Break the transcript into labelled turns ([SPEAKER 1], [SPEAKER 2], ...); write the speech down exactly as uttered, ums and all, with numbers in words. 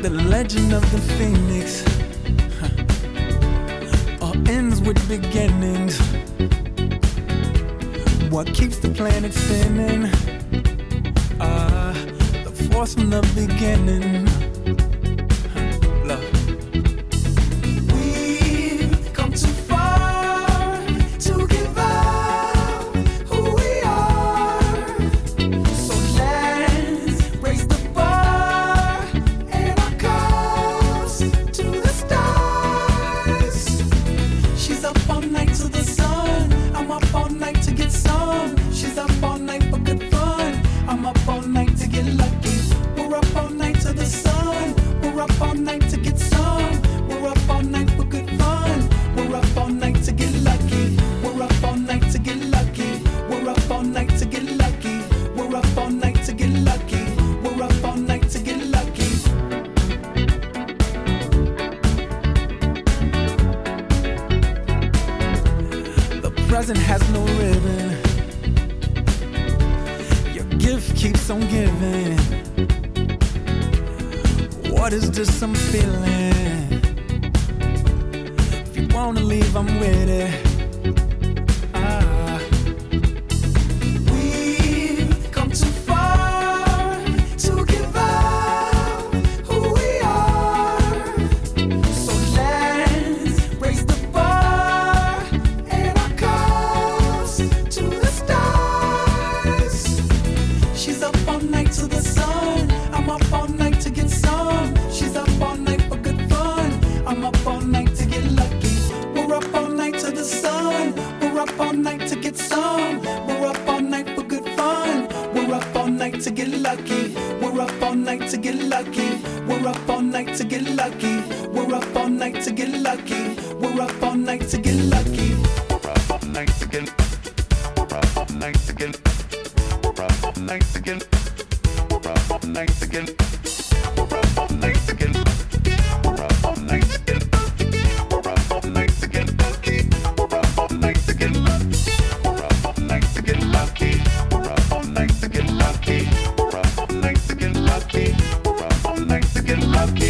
[SPEAKER 1] The legend of the phoenix huh. all ends with beginnings. What keeps the planet spinning? Ah, uh, the force from the beginning. Huh. Love. Present has no ribbon. Your gift keeps on giving. What is this I'm feeling? If you wanna leave, I'm with it. Ah. We've come too far to give up who we are. So let's raise the bar and our cups to the stars. She's up all night to the sun. I'm up all night to get some. She's up all night for good fun. I'm up all night to get lucky. We're up all night to the sun. We're up all night to get some. We're up all night for good fun. We're up all night to get lucky. We're up all night to get lucky. We're up all night to get lucky. We're up all night to get lucky. We're up all night to get lucky. We're up all night to get. We're up all night to get. We're up all night to get. We're up all night to get. We're up all night to get. We're up all night to get. We're up all night to get lucky. We're up all night to get lucky. We're up all night to get lucky. We're up all night to get lucky. We're up all night to get lucky. We're up all night to get lucky.